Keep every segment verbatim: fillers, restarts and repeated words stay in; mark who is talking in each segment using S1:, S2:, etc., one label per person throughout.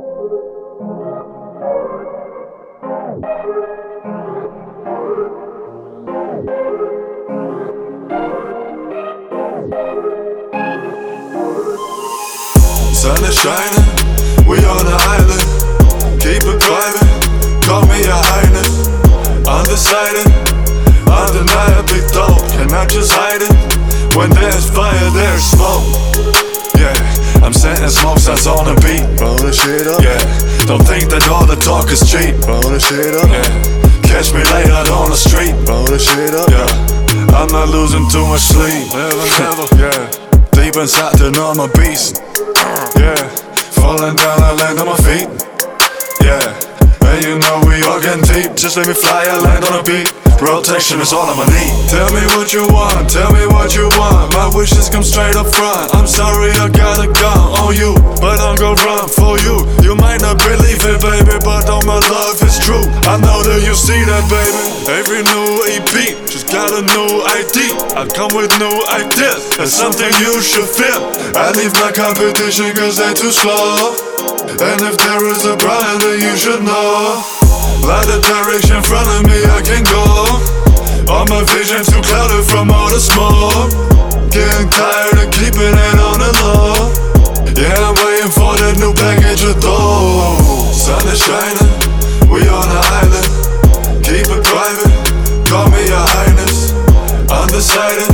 S1: Sun is shining, we on the island. Keep it private, call me your highness. Undecided, undeniably dope. Cannot just hide it. When there's fire, there's smoke. Yeah, I'm setting smoke signs on the beat.
S2: Roll the shit up.
S1: Yeah, don't think that all the talk is cheap.
S2: Roll the shit up.
S1: Yeah, catch me late out on the street.
S2: Roll the shit up.
S1: Yeah, I'm not losing too much sleep. Never, never. Yeah, deep inside to know I'm a beast. Yeah, falling down, I land on my feet. Yeah, and you know we all getting deep. Just let me fly, I land on a beat. Protection is all I'ma need. Tell me what you want, tell me what you want. My wishes come straight up front. I'm sorry I got a gun on you, but I'm gonna run for you. You might not believe it, baby, but all my love is true. I know that you see that, baby. Every new E P just got a new I D. I come with new ideas, that's something you should feel. I leave my competition cause they're too slow. And if there is a problem, then you should know. Light the direction in front of me, I can go. All my vision too clouded from all the smoke. Getting tired of keeping it on the low. Yeah, I'm waiting for that new package of dough. Sun is shining, we on the island. Keep it private, call me your highness. Undecided,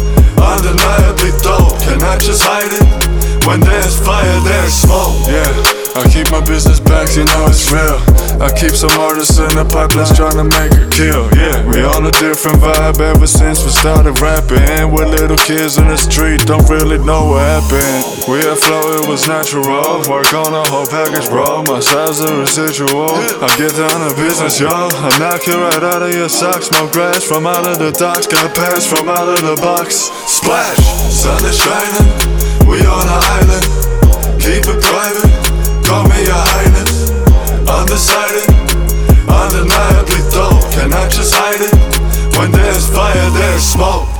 S1: undeniably dope. Cannot just hide it. When there's fire, there's smoke. Yeah, I keep my business back, you know it's real. I keep some artists in the pipeline trying to make a kill. Yeah, we on a different vibe ever since we started rapping. We're little kids in the street, don't really know what happened. We had flow, it was natural. Work on a whole package, bro. My size a residual. I get down to business, yo. I knock you right out of your socks. Smoke grass from out of the docks. Got pass from out of the box. Splash, sun is shining, we on the island. Keep it private, call me your highness. Undecided, undeniably dope. Cannot just hide it. When there's fire, there's smoke.